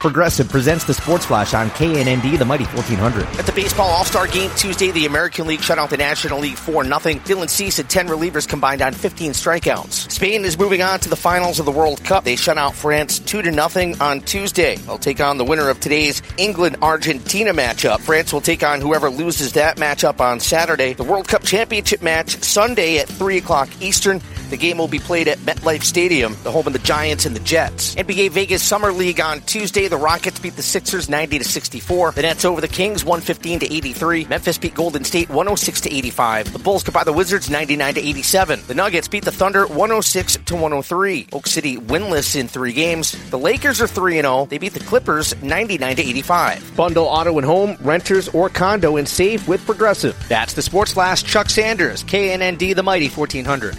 Progressive presents the Sports Flash on KNND, the Mighty 1400. At the Baseball All-Star Game Tuesday, the American League shut out the National League 4-0. Dylan Cease had 10 relievers combined on 15 strikeouts. Spain is moving on to the finals of the World Cup. They shut out France 2-0 on Tuesday. They'll take on the winner of today's England-Argentina matchup. France will take on whoever loses that matchup on Saturday. The World Cup Championship match Sunday at 3 o'clock Eastern. The game will be played at MetLife Stadium, the home of the Giants and the Jets. NBA Vegas Summer League on Tuesday. The Rockets beat the Sixers 90-64. The Nets over the Kings 115-83. Memphis beat Golden State 106-85. The Bulls got by the Wizards 99-87. The Nuggets beat the Thunder 106-103. Oak City winless in 3 games. The Lakers are 3-0. They beat the Clippers 99-85. Bundle auto and home, renters, or condo and save with Progressive. That's the Sports Flash. Chuck Sanders, KNND, the Mighty 1400.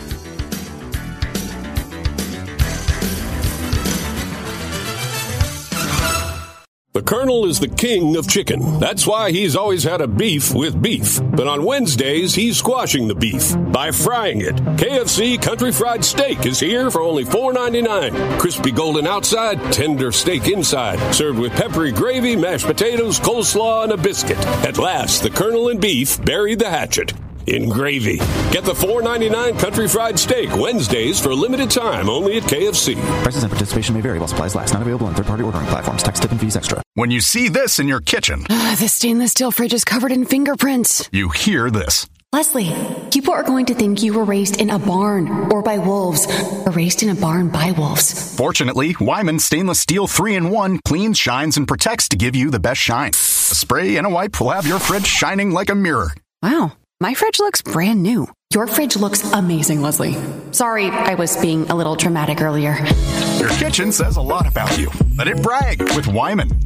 The Colonel is the king of chicken. That's why he's always had a beef with beef. But on Wednesdays, he's squashing the beef by frying it. KFC Country Fried Steak is here for only $4.99. Crispy golden outside, tender steak inside. Served with peppery gravy, mashed potatoes, coleslaw, and a biscuit. At last, the Colonel and beef buried the hatchet in gravy. Get the $4.99 Country Fried Steak Wednesdays for a limited time only at KFC. Prices and participation may vary while supplies last. Not available on third-party ordering platforms. Tax, tip, and fees extra. When you see this in your kitchen, the stainless steel fridge is covered in fingerprints. You hear this. Leslie, people are going to think you were raised in a barn or by wolves, or raised in a barn by wolves. Fortunately, Wyman Stainless Steel 3-in-1 cleans, shines, and protects to give you the best shine. A spray and a wipe will have your fridge shining like a mirror. Wow. My fridge looks brand new. Your fridge looks amazing, Leslie. Sorry, I was being a little dramatic earlier. Your kitchen says a lot about you. Let it brag with Wyman.